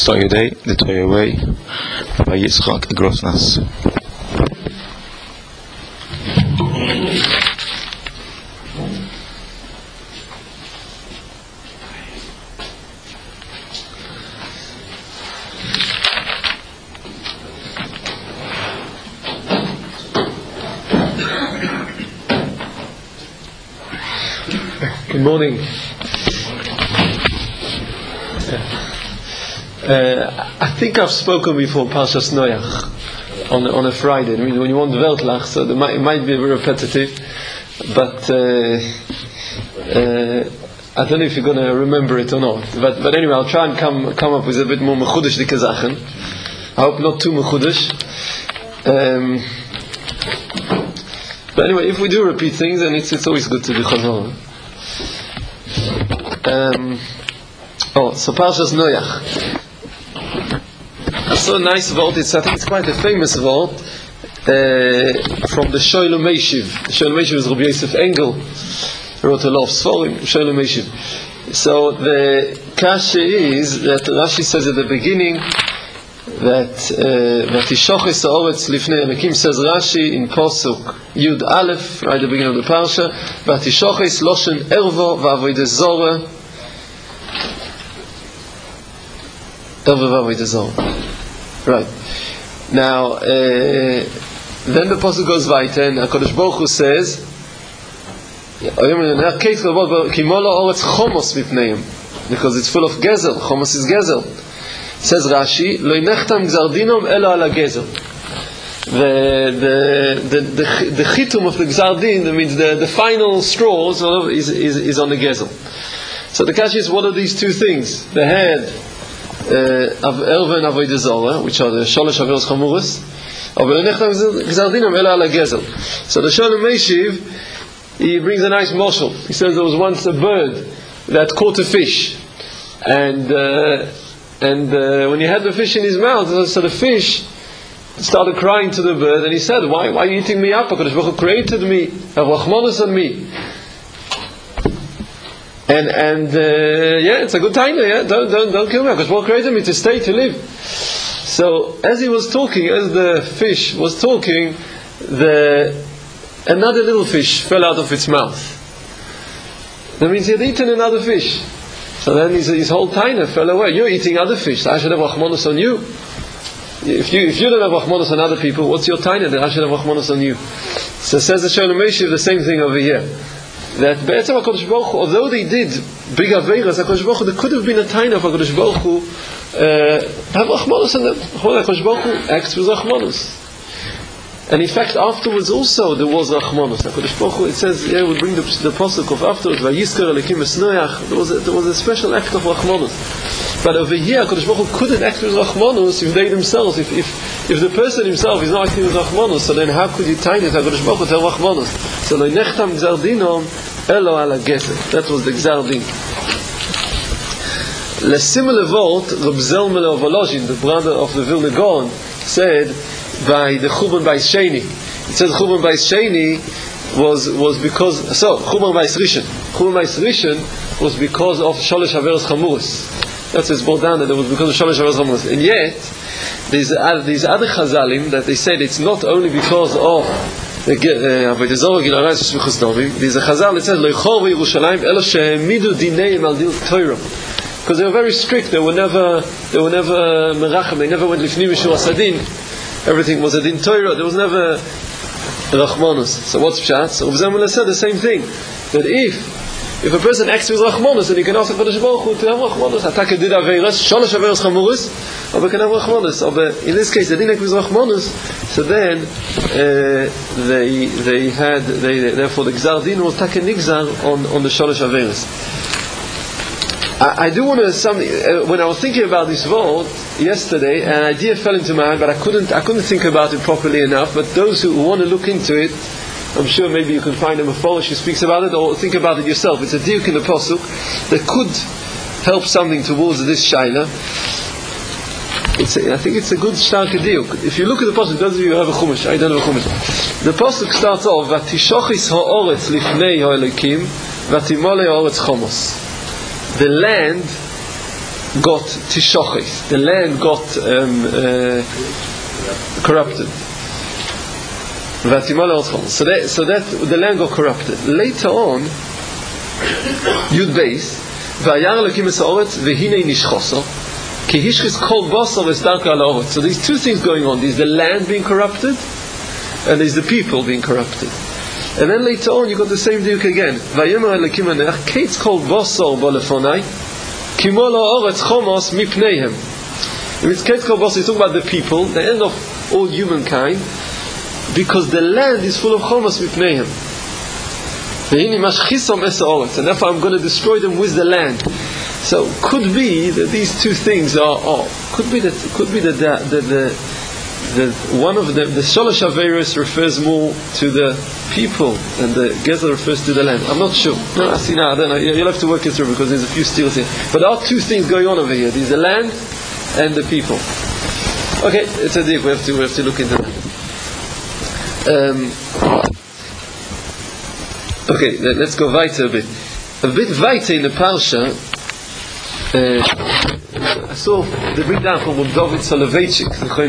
start your day, the Torah way, by Yitzchak Grosnas. Good morning. I think I've spoken before Parshas Noach on a Friday. I mean, when you want Weltlach, so it might be repetitive, but I don't know if you're going to remember it or not. But anyway, I'll try and come up with a bit more mechudesh dike Sachen. I hope not too mechudesh. But anyway, if we do repeat things, then it's always good to do chazal. So Parshas Noach. I saw a nice vault. I think it's quite a famous vault from the Sholem Meshiv. The Sholem Meshiv is Rabbi Yosef Engel. He wrote a lot of Sforim, Sholem Meshiv. So the kasha is that Rashi says at the beginning that Vatishoches ha'oretz lifnei Elokim, says Rashi in Posuk Yud Aleph, right at the beginning of the parsha, Vatishoches loshen ervo v'avodah zorah, ervo v'avodah zorah. Right. Now, then the Pasuk goes weiter, and HaKadosh Baruch Hu says, because it's full of gezel. Chomos is gezel. Says Rashi, Lo nechtam gzar dinom elo ala gezel. The chitum of the gzar din, that means the final straw, is on the gezel. So the question is, what are these two things? The head of Erva and Avodah Zorah, which are the Sholosh Averos Chamuros, so the Sholem Meshiv, he brings a nice moshel. He says there was once a bird that caught a fish, and when he had the fish in his mouth, so the fish started crying to the bird, and he said, why are you eating me up? HaKadosh Baruch Hu created me, have rachmanos on me. And it's a good time. Yeah, don't kill me, because God created me to stay, to live. So as he was talking, as the fish was talking, another little fish fell out of its mouth. That means he had eaten another fish. So then his whole taina fell away. You're eating other fish, so I should have rachmanos on you. If you don't have rachmanos on other people, what's your taina that I should have rachmanos on you? So says the Sholem Meshiv, the same thing over here. That Be'etzem HaKadosh Baruch Hu, although they did big aveiras, HaKadosh Baruch Hu, there could have been a time of HaKadosh Baruch Hu have rachmanos on them. HaKadosh Baruch Hu acts with rachmanos. And in fact, afterwards also there was rachmanos. HaKadosh Baruch Hu, it says, we'll bring the pasuk of afterwards, Vayizkar Elokim es Noach, there was a special act of rachmanos. But over here, HaKadosh Baruch Hu couldn't act with rachmanos if they themselves, if the person himself is not acting with rachmanos, so then how could you tie it HaKadosh Baruch Hu to have rachmanos? So lo nechtam gzar dinom elo ala gezer. That was the gzar din. The similar vault, Reb Zalman of Volozhin, the brother of the Vilna Gaon, said by the Churban Bayis Sheni. It says Churban Bayis Sheni was because Churban Bayis Rishon. Churban Bayis Rishon was because of Sholosh Averos Chamuros. That's what's brought down, that it was because of Sholosh Averos Chamuros. And yet these other Chazalim that they said it's not only because of Avodah Zorah Gilal Rayis Shvichus Dovim. There's a Chazal that says Loichor v'Yerushalayim Elo she'emidu dineim al dil Torah, because they were very strict. They were never merachem. They never went lifnim mishur asadin. Everything was a din Torah. There was never rachmanos. So what's pshat? So Rav Zalman said the same thing, that if a person acts with rachmanos, then he can ask HaKadosh Baruch Hu to have rachmanos. Ataka did aveiras, sholosh averos chamuros, or we can have rachmanos. Or in this case, they didn't act with rachmanos. So then therefore the gzar din was taka nigzar on the sholosh aveiras. I do want to when I was thinking about this vault yesterday, an idea fell into my mind, but I couldn't think about it properly enough. But those who want to look into it, I'm sure maybe you can find a Meforish who speaks about it, or think about it yourself. It's a diuk in the pasuk that could help something towards this shaila. I think it's a good stark diuk. If you look at the pasuk, those of you who have a chumash, I don't have a chumash. The pasuk starts off, "Vatishochis ha'oretz lifnei ha'elokim, vatimolei ha'oretz chomos." The land got tishochis. The land got corrupted. So that the land got corrupted. Later on, Yud Beis, Vayar Elokim es haaretz v'hinei nishchoso ki hishchis kol basar v'starka al haaretz. So there's two things going on. There's the land being corrupted, and there's the people being corrupted. And then later on, you got the same diuk again. Vayemer Elokim aneach keitz kol basar b'lefonai kimo haaretz chomos mipneihem. If it's keitz kol basar, he's talking about the people, the end of all humankind, because the land is full of chomos mipneihem. And therefore I'm going to destroy them with the land. So could be that these two things could be that one of them, the Shalosh Averos refers more to the people and the Gezer refers to the land. I'm not sure. No, I see now. You'll have to work it through because there's a few steals here. But there are two things going on over here. There's the land and the people. Okay, it's a deep. We have to look into that. Okay, let's go weiter a bit. A bit weiter in the Parsha, I saw the bring down from David Soloveitchik,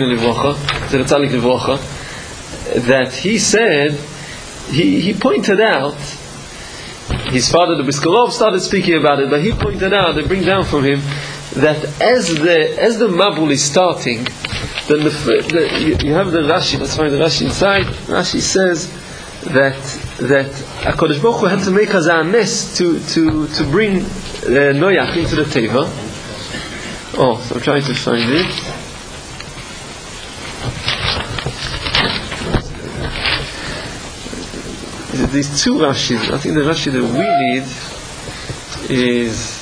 that he said, he pointed out, his father, the Biskarov, started speaking about it, but he pointed out, they bring down from him, that as the Mabul is starting, then you have the Rashi, let's find the Rashi inside. Rashi says that HaKadosh Baruch Hu had to make as a nes to bring Noach into the Teva. So I'm trying to find it. These two Rashis, I think the Rashi that we need is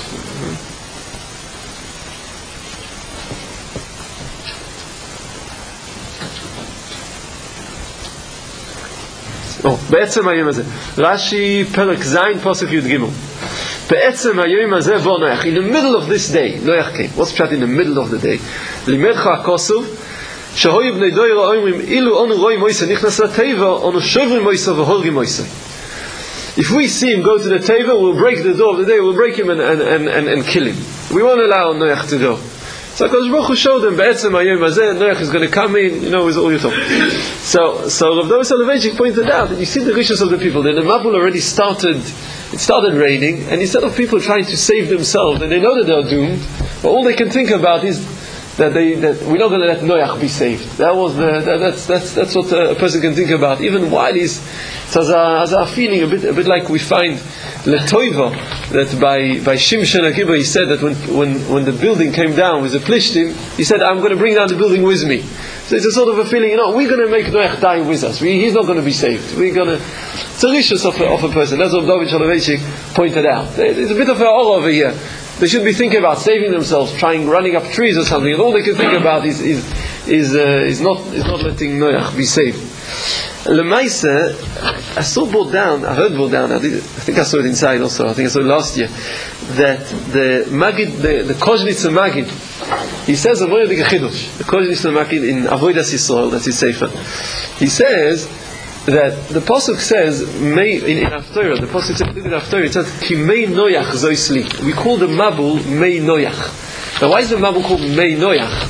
בעצם היום הזה רש"י פרק זין פסוק י"ג בעצם היום הזה בוא נוח in the middle of this day Noach came. What's pshat in the middle of the day? לימדך הכוסוב שהיו בני דור אומרים אילו אנו רואים מויסה נכנס לטבע אנו שוברים מויסה והורגים מויסה. If we see him go to the teva, we'll break the door of the day, we'll break him and kill him. We won't allow Noach to go. So HaKadosh Baruch Hu showed them, Be'etzem hayom hazeh, Noach is going to come in, with all your talk. So Rav David Soloveitchik pointed out that you see the rishus of the people. Then the Mabul already started, it started raining, and instead of people trying to save themselves, and they know that they are doomed, but all they can think about is that we're not going to let Noach be saved. That's what a person can think about, even while he's as a feeling a bit like we find Letoiva, that by Shimshon Akiba he said that when the building came down with the Plishtim, he said, I'm going to bring down the building with me. So it's a sort of a feeling, we're going to make Noach die with us. He's not going to be saved. It's a rishus of a person. That's what David Soloveitchik pointed out. There's a bit of an aura over here. They should be thinking about saving themselves, running up trees or something, and all they can think about is not letting Noach be saved. Lemaisa, I heard brought down, I think I saw it inside also, I think I saw it last year, that the Magid, the Kozhnitzer Magid, he says a very big chidush. The Kozhnitzer Magid in Avodas Yisrael, that's his sefer. He says that the pasuk says in Haftorah, the pasuk says in Haftorah, it says Ki Mei Noach Zoisli. We call the Mabul Mei Noach. Now why is the Mabul called Mei Noach?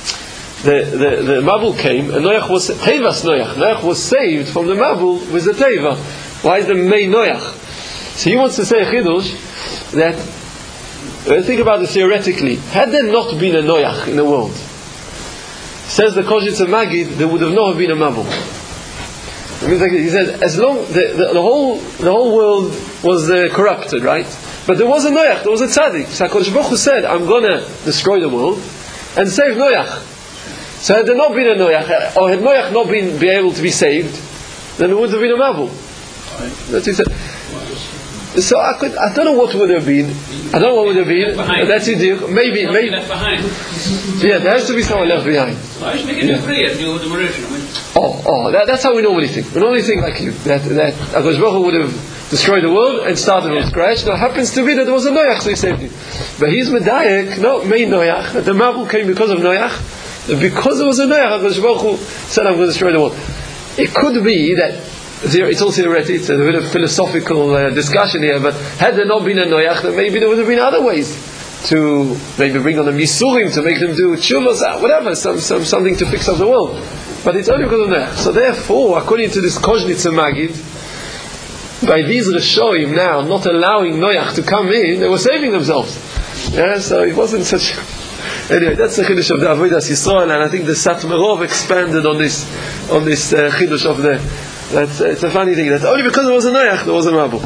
The Mabul came and Noach was Tevas Noach. Noach was saved from the Mabul with the Teva. Why is the Mei Noach? So he wants to say a chidush that think about it theoretically. Had there not been a Noach in the world, says the Kozhnitzer Magid, there would have not been a Mabul. He said, as long the whole world was corrupted, right? But there was a Noach, there was a tzaddik. So HaKadosh Baruch Hu said, I'm going to destroy the world and save Noach. So had there not been a Noach, or had Noach not been able to be saved, then there would have been a Mabul. That's what he said. So I don't know what would have been. I don't know what would have been. That's it. Maybe. Yeah, there has to be someone left behind. That's how we normally think. We normally think like you, that HaKadosh Baruch Hu would have destroyed the world and started from scratch. Now it happens to be that there was a Noach, so he saved him. But he's Medayek, no, made Noach, that the Mabul came because of Noach. Because there was a Noach, HaKadosh Baruch Hu said, I'm going to destroy the world. It could be that it's all theoretic, it's a bit of philosophical discussion here, but had there not been a Noach, then maybe there would have been other ways to maybe bring on them Yisurim, to make them do Tshuvah, whatever, something to fix up the world. But it's only because of Noach. So therefore, according to this Kozhnitzer Magid, by these Rishoim now not allowing Noach to come in, they were saving themselves. Yeah, so it wasn't such. Anyway, that's the Chiddush of the Avodas Yisrael, and I think the Satmarov expanded on this Chiddush of the. It's a funny thing. That's only because there was a Noach, there was a Mabul.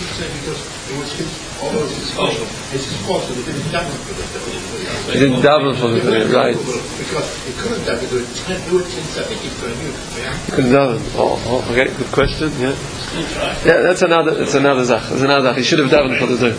He didn't daven for the right. Because he couldn't daven, he can't do it since I think he's going to do it. He couldn't daven. Oh, okay, good question. Yeah, that's another zach. That's another zach. He should have davened for the Zohar.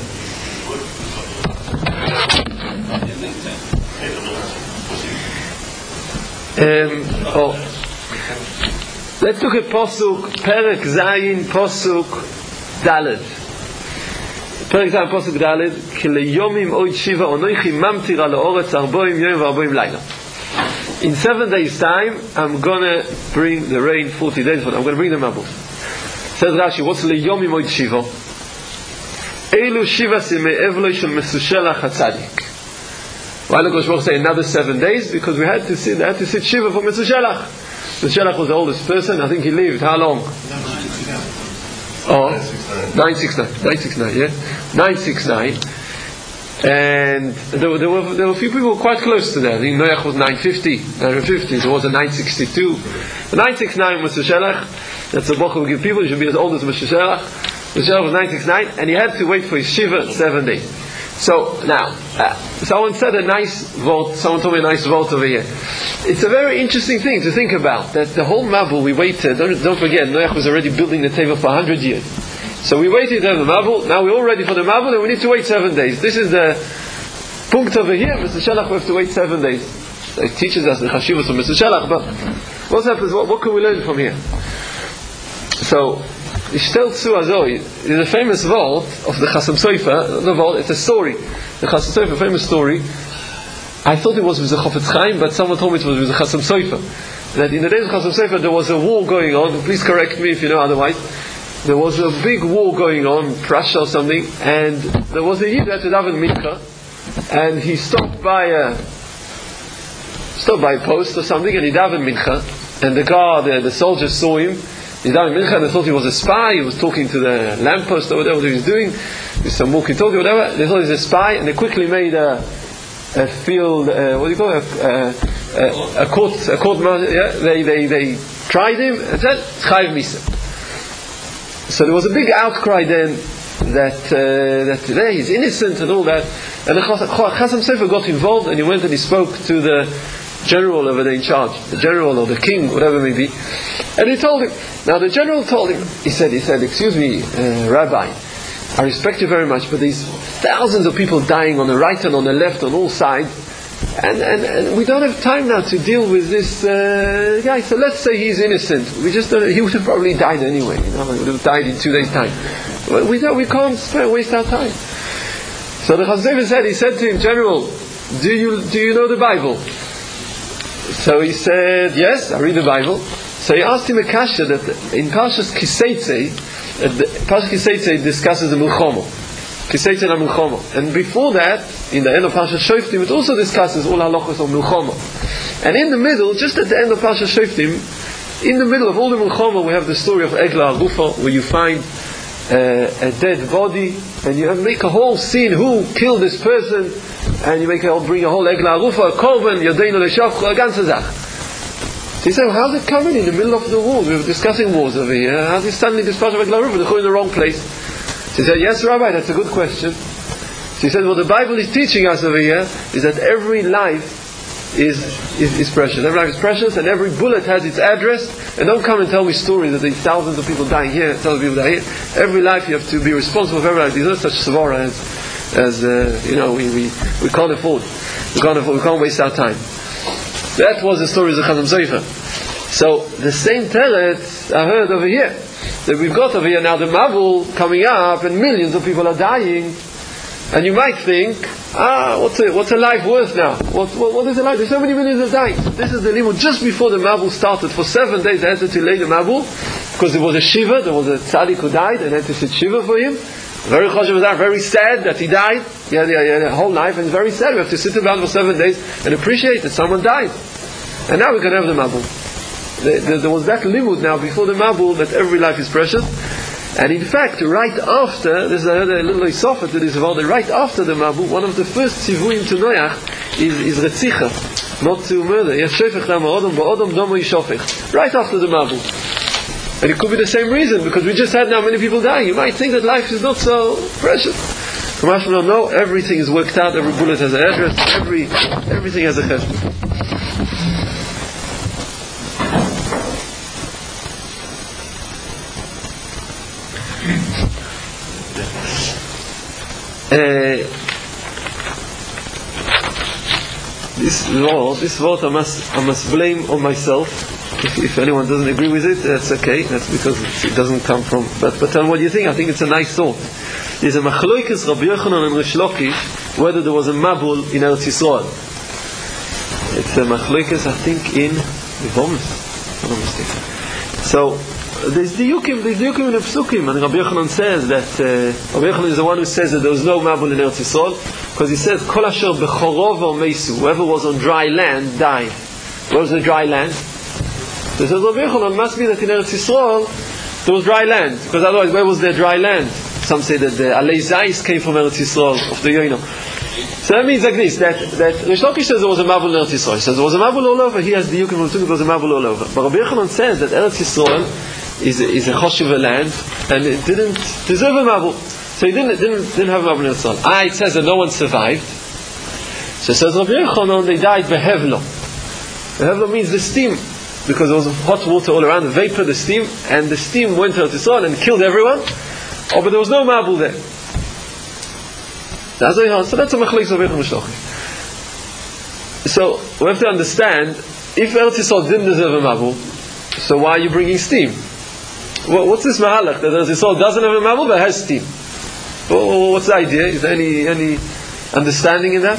Let's look at Posuk Perek Zayin Posuk Daled. Perek Zayin Posuk Daled. Ki leyomim oid shiva onoichi mamtir al haaretz 40 yom ו40 לילה. In 7 days' time, I'm gonna bring the rain. 40 days, but I'm gonna bring the Mabul. Says Rashi, what's leyomim oid shiva? Eilu shiva simei evloi shel mesushelach hatzadik. Why did Kosh Baruch say another 7 days? Because they had to sit Shiva for Mesushelach. Mesushelach was the oldest person. I think he lived how long? 969. Yeah, 969. And there were a few people quite close to that. I think Noach was 950. So it was a 962. The 969 was Mesushelach. That's the book we give people. He should be as old as Mesushelach. Mesushelach was 969, and he had to wait for his Shiva 7 days. So now, someone said a nice vote. Someone told me a nice vote over here. It's a very interesting thing to think about. That the whole Mabul we waited. Don't forget, Noach was already building the table for 100 years. So we waited to have the Mabul. Now we're all ready for the Mabul, and we need to wait 7 days. This is the punkt over here. Mr. Shelach, we have to wait 7 days. It teaches us the Chashivas of Mr. Shelach. But what happens? What can we learn from here? So. Ishtel Tzu Azoi is a famous vault of the Chasam Sofer. The vault, it's a story. The Chasam Sofer, a famous story. I thought it was with the Chofetz Chaim, but someone told me it was with the Chasam Sofer. That in the days of Chasam Sofer there was a war going on. Please correct me if you know otherwise. There was a big war going on, Prussia or something, and there was a Yid that had daven mincha, and he stopped by a post or something, and he davened mincha, and the soldiers saw him. He davened mincha, and they thought he was a spy. He was talking to the lamppost or whatever he was doing, with some walkie-talkie, whatever. They thought he was a spy, and they quickly made a field. What do you call it? A court. Yeah, they tried him and said Chayiv Misa. So there was a big outcry then that he's innocent and all that. And the Chasam Sofer got involved, and he went and he spoke to the general over there in charge, the general or the king, whatever it may be. And he told him. Now the general told him. He said, "Excuse me, Rabbi, I respect you very much, but there's thousands of people dying on the right and on the left, on all sides, and we don't have time now to deal with this guy. So let's say he's innocent. We just don't. He would have probably died anyway. He would have died in 2 days' time. But we can't waste our time." So the Chasam Sofer said to him, "General, do you know the Bible?" So he said, "Yes, I read the Bible." So he asked him a kasha that in Parshas Kiseitze, Parshas Kiseitze discusses the Milchoma. Kiseitze na Milchoma. And before that, in the end of Parshas Shoftim, it also discusses all halachos of Milchoma. And in the middle, just at the end of Parshas Shoftim, in the middle of all the Milchoma, we have the story of Egla Arufa, where you find a dead body, and you make a whole scene, who killed this person, and you bring a whole Egla Arufa, a korban, Yadeinu Leshafcha, a ganze Zach. So he said, well, how's it coming in the middle of the war? We were discussing wars over here. How's it suddenly this part of Egla Arufa? They're in the wrong place. So he said, yes, Rabbi, that's a good question. So he said, what the Bible is teaching us over here is that every life is precious. Every life is precious, and every bullet has its address. And don't come and tell me stories that there's thousands of people dying here, thousands of people dying here. Every life you have to be responsible for every life. There's no such svara as we can't afford. We can't waste our time. That was the story of the Chasam Sofer. So the same teretz I heard over here, that we've got over here now the Mabul coming up, and millions of people are dying. And you might think, what's a life worth now? What is a life? There's so many millions of dying. This is the limud just before the Mabul started. For 7 days they had to delay the Mabul, because there was a Shiva, there was a tzaddik who died, and they had to sit Shiva for him. Very choshev was very sad that he died. He had a whole life, and very sad. We have to sit around for 7 days and appreciate that someone died. And now we can have the Mabul. There was that limud now before the Mabul that every life is precious. And in fact, right after, this is a little isofa to this world, right after the Mabul, one of the first tzivuim to Noach is Retzicha, not to murder. Right after the Mabul. And it could be the same reason, because we just had now many people dying. You might think that life is not so precious. Kamash will know everything is worked out, every bullet has an address, everything has a cheshbon. This word I must blame on myself. If anyone doesn't agree with it, that's okay. That's because it doesn't come from. But tell me what you think. I think it's a nice thought. There's a machloikes Rabbi Yochanan and Rish Lakish whether there was a mabul in Eretz Yisrael. It's a machloikes, I think, in Vomis, if I'm not mistaken. So there's the Yukim in the Psukim, and Rabbi Yochanan says that Rabbi Yochanan is the one who says that there was no mabul in Eretz Yisrael, because he says Kol asher bechorov or meisu, whoever was on dry land died. Where was the dry land? So it says Rabbi Yochanan must be that in Eretz Yisrael there was dry land, because otherwise where was there dry land? Some say that the Alei Zayis came from Eretz Yisrael of the Yoino. So that means like this, that Rish Lakish says there was a mabul in Eretz Yisrael. He says there was a mabul all over. He has the Yukim from Tzuk, there was a mabul all over. But Rabbi Yochanan says that Eretz Yisrael is a choshev land, and it didn't deserve a mabul. So he didn't have a mabul in Eretz Yisrael. It says that no one survived. So it says Rabbi Yochanan, they died behevlo. Behevlo means the steam, because there was hot water all around, the vapor, the steam, and the steam went to Eretz Yisrael and killed everyone. Oh, but there was no mabul there. So that's a machlekes of Rabbi Yochanan. So we have to understand, if Eretz Yisrael didn't deserve a mabul, so why are you bringing steam? What's this mahalach that Eretz Yisrael doesn't have a mabul but has steam? What's the idea? Is there any understanding in that?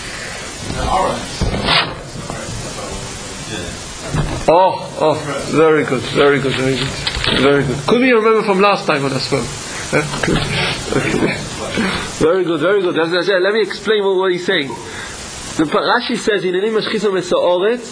Oh, very good. Could we remember from last time when I spoke? Okay. Very good. Let me explain what he's saying. The Rashi says in Enim Mashchisa Mesaoretz.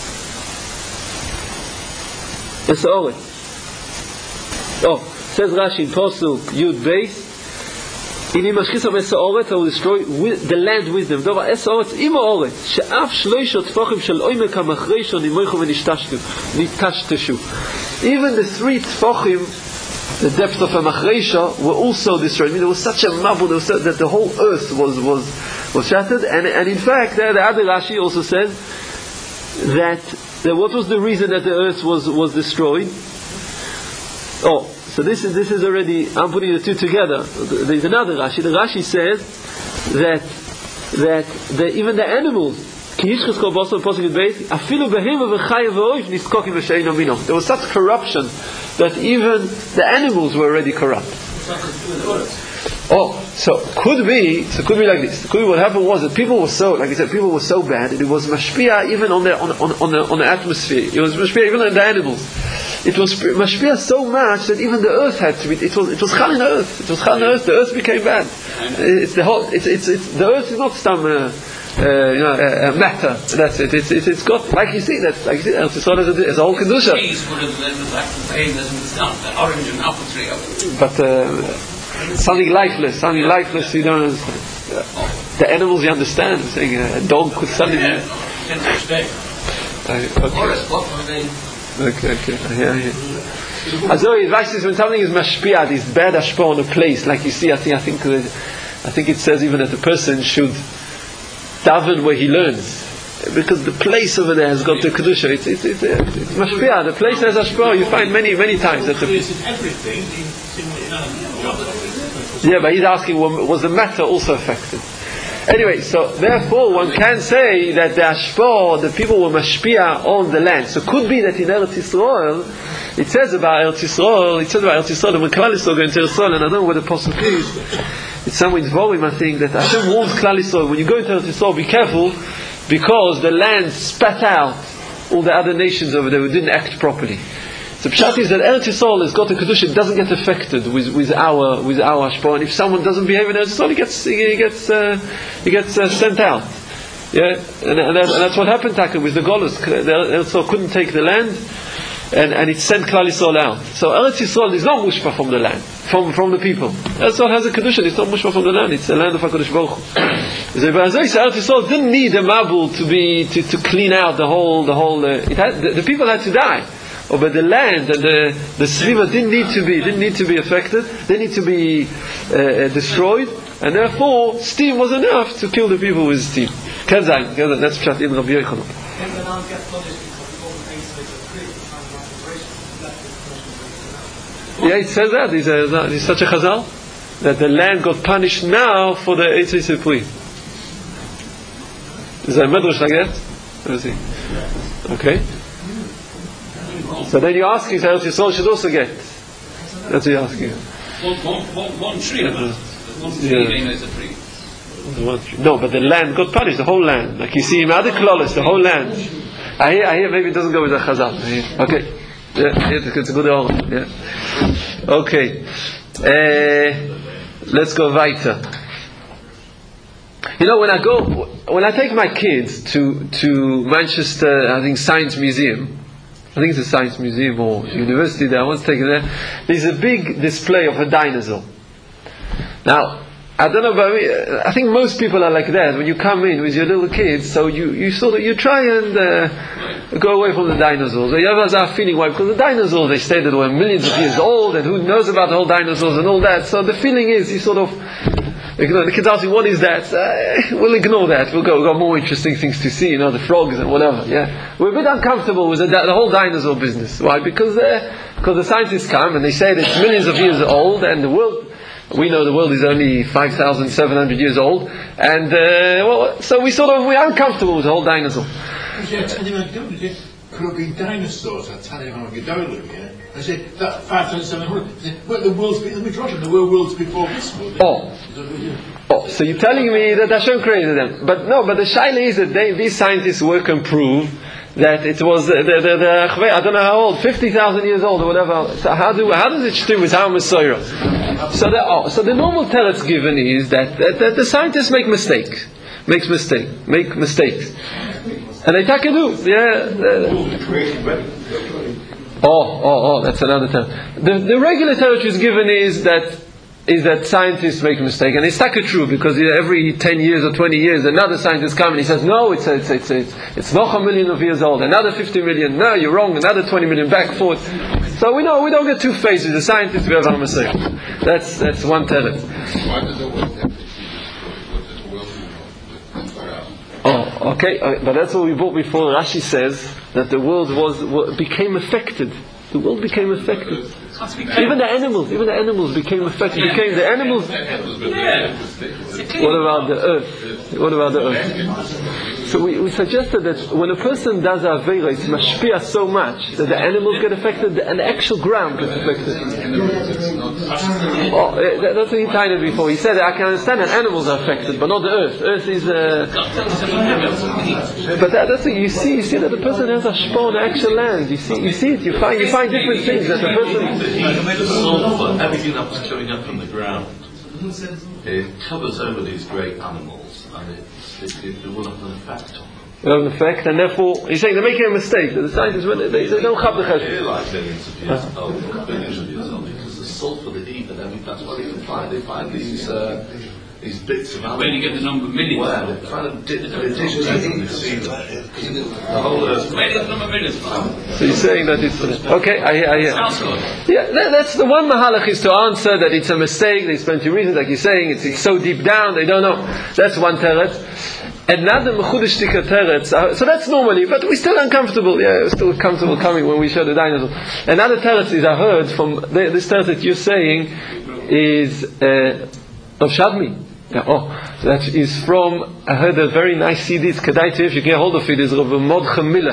Says Rashi in Posuk Yud Beis. Enim Mashchisa Mesaoretz, I will destroy the land with them. Dova Esaoretz Ima Oretz. She'af shloisha tfachim shel oimek hamachreisha nimoichu v'nishtashtu. Even the 3 tfachim, the depth of a machreisha, were also destroyed. I mean, there was such a mabul that the whole earth was shattered. And in fact, the other Rashi also says that what was the reason that the earth was destroyed? So this is already, I'm putting the two together. There's another Rashi. The Rashi says that even the animals, there was such corruption that even the animals were already corrupt. So could be like this. Could be what happened was that people were so, like I said, people were so bad, and it was mashpia even on the atmosphere. It was mashpia even on the animals. It was mashpia so much that even the earth had to be. It was chal in the earth. It was chal in the earth. The earth became bad. It's the whole. It's the earth is not some matter. That's it. It's got, like you see, Eretz Yisrael is a whole kedusha. Trees would have been the orange and apple tree. But something lifeless, you don't understand. The animals you understand. Saying a dog could suddenly. Okay. As though advice is when something is mashpia, this bad ashpa on a place, like you see, I think it says even that the person should daven where he learns, because the place over there has got the kedusha. It's mashpia. The place has ashpa. You find many times that the. Yeah, but he's asking, was the matter also affected? Anyway, so therefore one can say that the ashpa, the people were mashpia on the land. So could be that in Eretz Yisrael, it says about Eretz Yisrael, that when Klal Yisrael go into Eretz Yisrael, and I don't know where the pasuk is, it's somewhere in Dvorim, I think, that Hashem warns Klal Yisrael, when you go into Eretz Yisrael, be careful, because the land spat out all the other nations over there who didn't act properly. The pshat is that Eretz Yisrael has got a kedusha. It doesn't get affected with our hashpah. And if someone doesn't behave in Eretz Yisrael, he gets sent out. Yeah, and that's what happened with the Golos. Eretz Yisrael couldn't take the land, and it sent Klal Yisrael out. So Eretz Yisrael is not mushpah from the land, from the people. Eretz Yisrael has a kedusha. It's not mushpah from the land. It's the land of HaKadosh Baruch Hu. So Eretz Yisrael didn't need a mabul to clean out the whole. The people had to die. But the land and the sliva didn't need to be affected. They need to be destroyed, and therefore steam was enough to kill the people with steam. Kezayin, that's pshat in Rabbi Yochanan. Yeah, it says that. He's such a chazal that the land got punished now for the Eitzei Sipri. Is there a medrash like that? Let me see. Okay. So then you're asking, so Eretz Yisrael should also get. That's what you're asking. One tree of that. One tree is a tree. No, but the land got punished, the whole land. Like you see in other klolos, the whole land. I hear maybe it doesn't go with the chazal. Okay. Yeah, it's a good order. Yeah. Okay. Let's go weiter. You know, when I take my kids to Manchester, I think Science Museum. I think it's a science museum or university there. I once taken there. There's a big display of a dinosaur. Now, I don't know about me. I think most people are like that. When you come in with your little kids, so you try and go away from the dinosaurs. So you have that feeling why? Because the dinosaurs, they say that were millions of years old, and who knows about the whole dinosaurs and all that. So the feeling is you sort of ignore. The kids ask me, what is that? We'll ignore that. We've got more interesting things to see, the frogs and whatever. Yeah, we're a bit uncomfortable with the whole dinosaur business. Why? Because the scientists come and they say that it's millions of years old, and the world. We know the world is only 5,700 years old, and so we're uncomfortable with the whole dinosaur. Could have been dinosaurs. I tell you how Gedolim, yeah. I said that 5,700. Well, the world's been. Let me try. There were worlds before this world. So you're telling me that Hashem created them? But the shaila is that these scientists work and prove that it was I don't know how old, 50,000 years old or whatever. So how does it do with our Messiah? So the normal teretz given is that the scientists make mistakes, and they take a do. That's another term. The regular territory is given is that scientists make a mistake, and it's taka true because every 10 years or 20 years another scientist comes and he says no, it's not a million of years old, another 50 million, no, you're wrong, another 20 million, back forth. So we don't get two phases. The scientists we have our mistake. That's one teretz. Why does the world have Okay, but that's what we brought before. Rashi says that the world became affected. The world became affected. Even the animals became affected. The animals. What about the earth? So we suggested that when a person does Aveira, it's mashpia so much that the animals get affected and the actual ground gets affected. That's what he tied it before. He said, I can understand that animals are affected, but not the earth. Earth is. But that's what you see. You see that the person has a shpah on the actual land. You see it. You find different things that the person. Everything that was coming up from the ground, it covers over these great animals, and it will have an effect on them. It will have an effect, and therefore he's saying they're making a mistake. That the scientists they don't have the cheshbon. Like billions of years old, because the sulfur, the heat, and everything. That's what they can find. They find these bits of animals. Where do you get the number millions? Well, they kind of did the see them. The whole earth. Where do you get the number millions from? So you're saying that it's okay. I hear. Sounds good. Yeah, that's the one mahalach is to answer that it's a mistake. There's plenty of reasons, like you're saying. It's so deep down they don't know. That's one teretz. Another mechudesh tika teretz. So that's normally, but we're still uncomfortable. Yeah, we're still comfortable coming when we show the dinosaur. Another teretz is I heard from this teretz that you're saying is of Shadmi. That is from, I heard a very nice CD, it's kedai to if you can get hold of it, is Rav Mordechai Miller.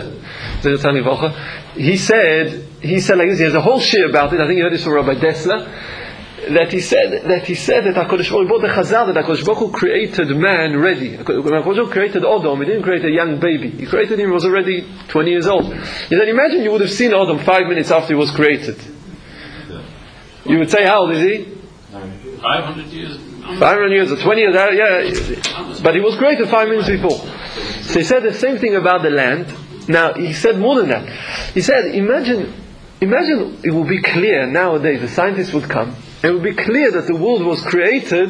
He said like this, he has a whole shir about it, I think you heard this from Rabbi Dessler. that he said that HaKadosh Baruch Hu brought the Chazal that HaKadosh Baruch Hu created man ready. When HaKadosh Baruch Hu created Adam, he didn't create a young baby. He created him, he was already 20 years old. He said, imagine you would have seen Adam 5 minutes after he was created. You would say, how old is he? 500 years. 500 years or 20 years, yeah. But he was created 5 minutes before. So he said the same thing about the land. Now, he said more than that. He said, imagine it will be clear nowadays, the scientists would come, and it would be clear that the world was created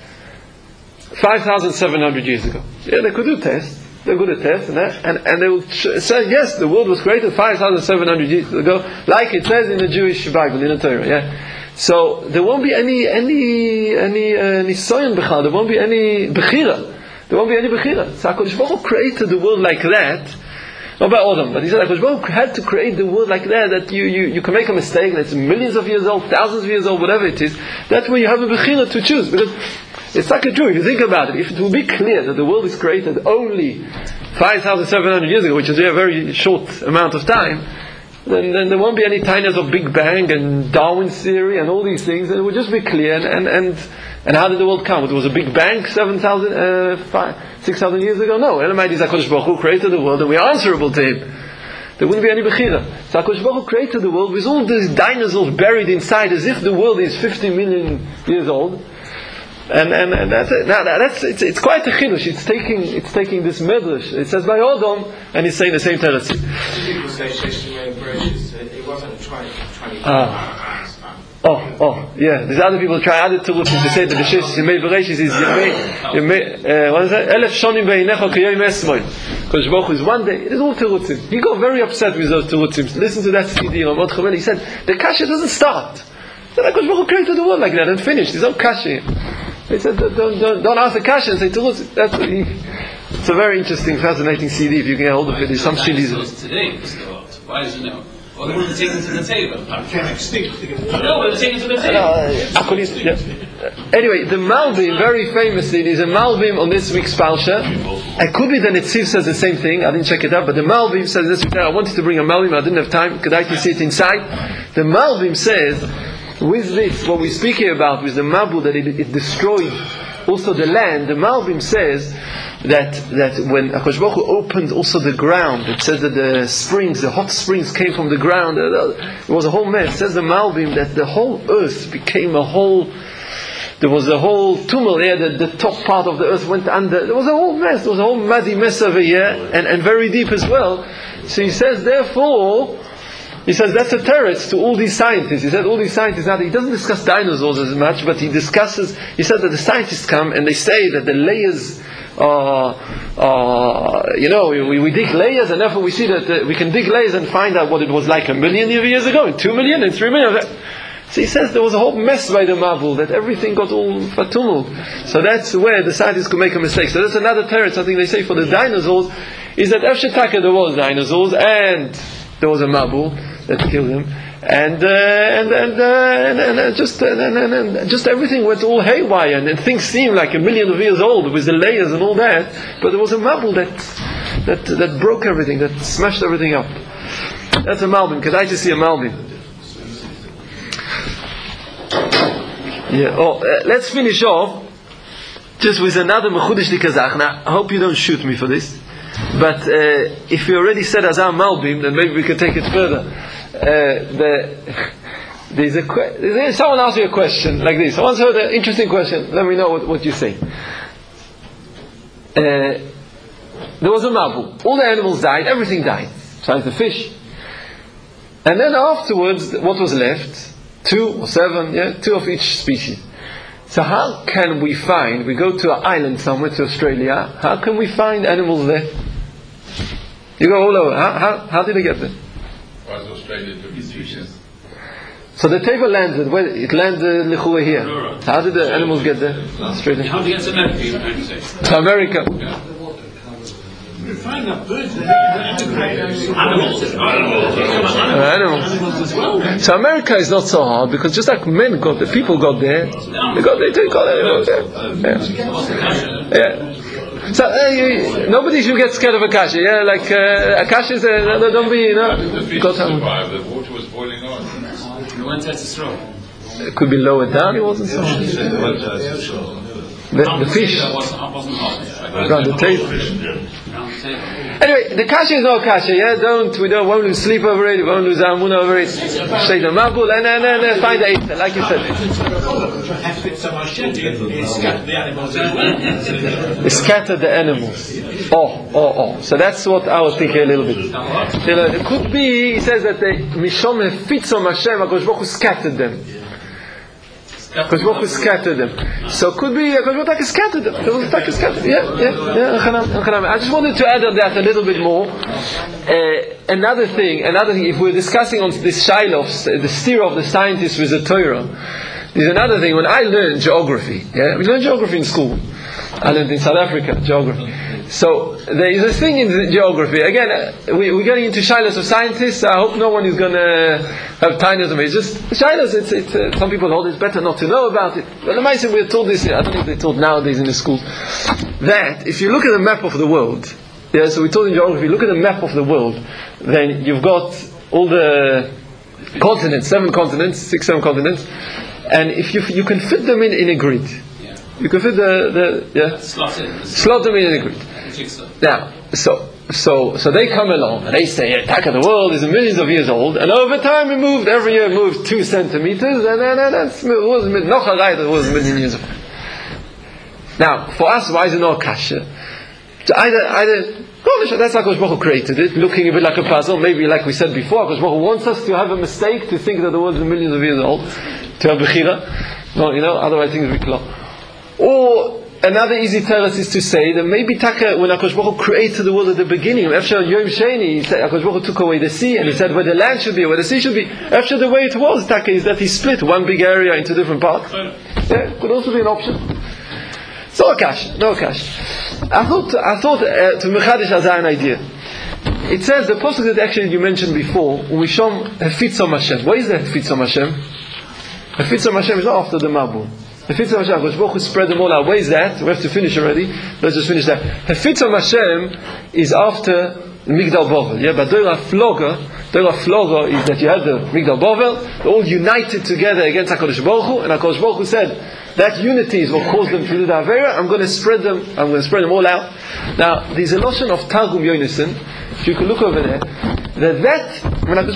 5,700 years ago. Yeah, they could do tests. They're good at tests and they will say, yes, the world was created 5,700 years ago, like it says in the Jewish Bible, in the Torah, yeah. So there won't be any nisayon b'chal. There won't be any bechira. There won't be any bechira. So HaKadosh Baruch Hu created the world like that. Not by Adam, but he said HaKadosh Baruch Hu had to create the world like that you can make a mistake. That's millions of years old, thousands of years old, whatever it is. That's where you have a bechira to choose, because it's like a Jew. If you think about it, if it will be clear that the world is created only 5,700 years ago, which is a very short amount of time, then there won't be any tiniest of Big Bang and Darwin's theory and all these things, and it will just be clear. And how did the world come? It was a Big Bang 6,000 years ago? No. Elamai is HaKadosh Baruch Hu created the world, and we are answerable to Him. There wouldn't be any Bechira. So HaKadosh Baruch Hu created the world with all these dinosaurs buried inside, as if the world is 50 million years old. And that's it. Now it's quite a chidush. It's taking this medrash. It says by Odom, and it's saying the same teretz. People say Sheshimei Bereshis. It wasn't trying yeah. There's other people try other terutzim to say that the Sheshimei Bereshis is Yemei. What is that? Elef shonim beinecha k'yom esmoy. Because Baruch Hu is one day. It is all terutzim. He got very upset with those terutzim. Listen to that CD. Ramot Chavel. He said the kasha doesn't start. He said HaKadosh Baruch Hu created the world like that and finished. There's no kasha. He said, don't ask the kasha and say Terutz. It's a very interesting, fascinating CD. If you can get hold of it, there's some CDs. Today, why is it now? Well, they were taken to the table. Can't extinct. No, they're taken to the table. Anyway, the Malbim, very famously, there's a Malbim on this week's Parsha. It could be the Netziv says the same thing. I didn't check it out, but the Malbim says this week. I wanted to bring a Malbim. I didn't have time. Could I see it inside? The Malbim says, with this, what we speak here about, with the Mabul, that it destroyed also the land, the Malbim says that when HaKadosh Baruch Hu opened also the ground, it says that the hot springs came from the ground, it was a whole mess. It says the Malbim that the whole earth became there was a whole tumult here, the top part of the earth went under. There was a whole mess, there was a whole muddy mess over here, and very deep as well. So he says, therefore, he says that's a teretz to all these scientists. He said all these scientists, he doesn't discuss dinosaurs as much, but he said that the scientists come and they say that the layers we dig layers, and therefore we see that we can dig layers and find out what it was like 1 million years ago, and 2 million, and 3 million. So he says there was a whole mess by the Mabul, that everything got all fatumul. So that's where the scientists could make a mistake. So that's another teretz, I think they say for the dinosaurs, is that Efshetaka there was dinosaurs, and there was a Mabul that killed him, and just everything went all haywire, and things seemed like 1 million years old with the layers and all that. But there was a Mabul that broke everything, that smashed everything up. That's a Malbim. Could I just see a Malbim? Yeah. Let's finish off just with another Mechudesh Likazach. Now, I hope you don't shoot me for this. But if you already said Azar Malbim, then maybe we can take it further. Someone asked me a question like this. Someone's heard an interesting question. Let me know what you say. There was a Mabul. All the animals died. Everything died. Besides the fish. And then afterwards, what was left? 2 or 7, 2 of each species. So how can we go to an island somewhere, to Australia, how can we find animals there? You go all over. How did they get there? Was Australia to be species? So the table landed, it landed Lichua here. How did the animals get there? Australia. How did it get to America, you're trying to say? To America. You find that birds, Animals as well. So America is not so hard, because just like men got there, people got there. They got there. Yeah. So nobody should get scared of Akasha. Yeah, like Akasha is don't be, The fish survived. The water was boiling on. You went there to throw. it could be lower down. It wasn't so. The fish around the table. Anyway, the kasha is no kasha. Yeah, we won't lose sleep over it. We won't lose our moon over it. Say the mabul and find the answer, like you said. They scattered the animals. Oh. So that's what I was thinking a little bit. It could be. He says that the mishom hefitzom Hashem, HaKadosh Baruch Hu scattered them. HaKadosh Baruch Hu scattered them. So it could be HaKadosh Baruch Hu scattered them. Yeah. I just wanted to add on that a little bit more. Another thing, if we're discussing on this shiloh, the steer of the scientist with the Torah, there's another thing. When I learned geography, we learned geography in school. I learned in South Africa, geography. So there is a thing in the geography. Again, we're getting into shilas of scientists. I hope no one is going to have tiny of it. It's just shilas. It's some people hold it's better not to know about it. But the Maisa, we're told this. I don't think they're told nowadays in the schools that if you look at the map of the world, so we told in geography, look at the map of the world, then you've got all the continents, 7 continents, 6, 7 continents, and if you can fit them in a grid. You can fit slot them in a grid. Now, so they come along and they say, the world is millions of years old, and over time every year it moved 2 centimeters, and then it was million years old. Now, for us, why is it not kasha? Either that's how HaKadosh Baruch Hu created it, looking a bit like a puzzle. Maybe, like we said before, HaKadosh Baruch Hu wants us to have a mistake, to think that the world is millions of years old, to have bechira. No, otherwise things will be close. Or another easy teretz is to say that maybe Taka, when HaKadosh Baruch Hu created the world at the beginning, after Yom Sheni, he said HaKadosh Baruch Hu took away the sea, and he said where the land should be, where the sea should be. After the way it was, Taka, is that he split one big area into different parts. Could also be an option. So no cash. I thought to Mechadish Azar an idea. It says the pasuk that actually you mentioned before, Umishom Hefitzom Hashem. What is the Hefitzom Hashem? Hefitzom Hashem is not after the Mabul. Hefitzom Hashem, HaKadosh Baruch Hu spread them all out. Where is that? We have to finish already. Let's just finish that. Hefitzom Hashem is after Migdal Bovel. But Doira Floga is that you have the Migdal Bovel, they're all united together against HaKadosh Baruch Hu, and HaKadosh Baruch Hu said, that unity is what caused them to do the Avera. I'm going to spread them all out. Now, there's a lotion of Targum Yonason, if you can look over there, that when HaKadosh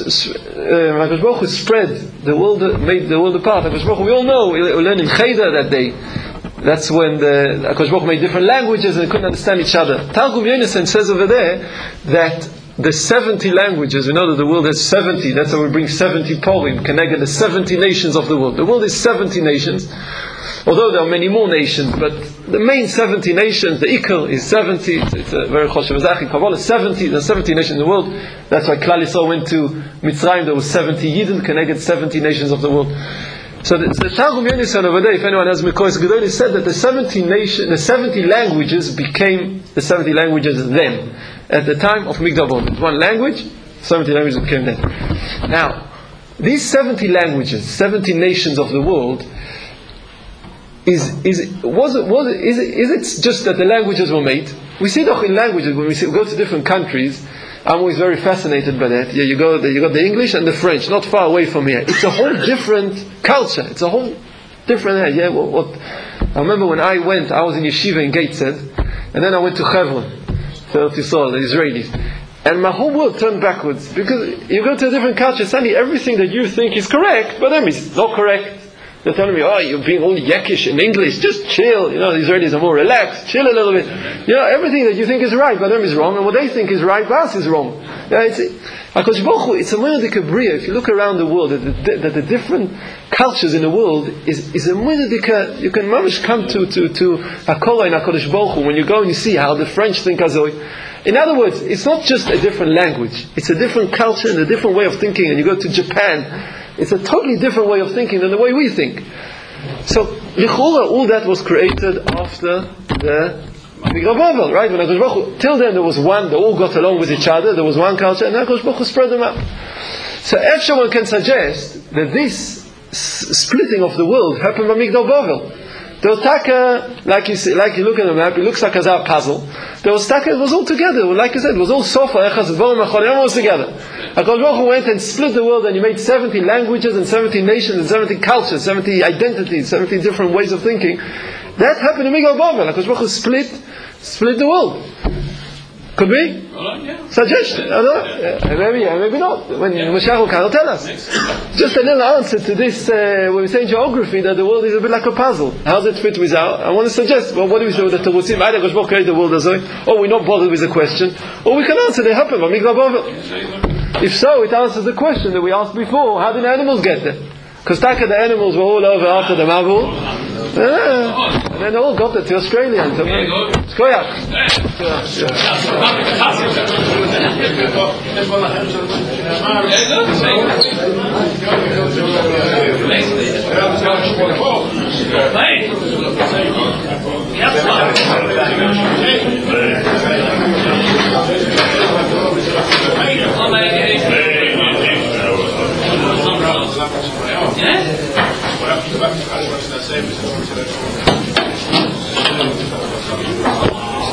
Baruch Hu spread the world, made the world apart, HaKadosh Baruch Hu, we all know, we learned in Cheder that day, that's when the HaKadosh Baruch Hu made different languages and they couldn't understand each other. Targum Yonason says over there that the 70 languages, we know that the world has 70, that's how we bring 70 Purim, connected the 70 nations of the world. The world is 70 nations, although there are many more nations, but the main 70 nations, the Iker is 70, it's a very Choshev Azachi, Kabbalah, 70, there are 70 nations in the world. That's why Klal Yisrael went to Mitzrayim, there was 70 Yidden, connected 70 nations of the world. So the Targum Yonason over there, if anyone has Mekoyes Gedoli, said that the 70 languages became the 70 languages then. At the time of Migdal Bovel. One language, 70 languages came then. Now, these 70 languages, 70 nations of the world, is it just that the languages were made? We see in languages, when we go to different countries, I'm always very fascinated by that. You got the English and the French, not far away from here. It's a whole different culture. It's a whole different. I remember when I was in yeshiva in Gateshead, and then I went to Hebron. The Israelis, and my whole world turned backwards because you go to a different culture. Suddenly, everything that you think is correct, but them is not correct. They're telling me, "Oh, you're being all yakish in English. Just chill." The Israelis are more relaxed. Chill a little bit. Everything that you think is right, but them is wrong, and what they think is right, but us is wrong. HaKadosh Baruch Hu, it's a moedik bria. If you look around the world, that the different cultures in the world is a moedik. You can manage come to Hakolah in HaKadosh Baruch Hu when you go and you see how the French think azoi. In other words, it's not just a different language; it's a different culture and a different way of thinking. And you go to Japan, it's a totally different way of thinking than the way we think. So, Lichura, all that was created after the Migdal Bovel, right? When HaKadosh Baruch Hu, till then there was one, they all got along with each other, there was one culture, and HaKadosh Baruch Hu spread them out. So if someone can suggest that this splitting of the world happened by Migdal Bovel, There was taka, like you see, like you look at the map, it looks like a puzzle. There was taka, it was all together. Like you said, it was all sofa, echas, dvarim, achon, everyone was together. HaKadosh Baruch Hu went and split the world, and He made 70 languages and 70 nations and 70 cultures, 70 identities, 70 different ways of thinking. That happened in Migdal Bavel. HaKadosh Baruch Hu split the world. Could be? Suggestion. I don't know. Maybe not. When Mashiach will tell us. Just a little answer to this, when we say in geography that the world is a bit like a puzzle. How does it fit with our? I want to suggest, well, what do we say with the Terutzim? Either HaKadosh Baruch Hu created the world as well, or we're not bothered with the question, or we can answer, they happen by Migdal Bavel. If so, it answers the question that we asked before, how did the animals get there? Because the animals were all over after the Mabul. And then they all got it to Australia and to America.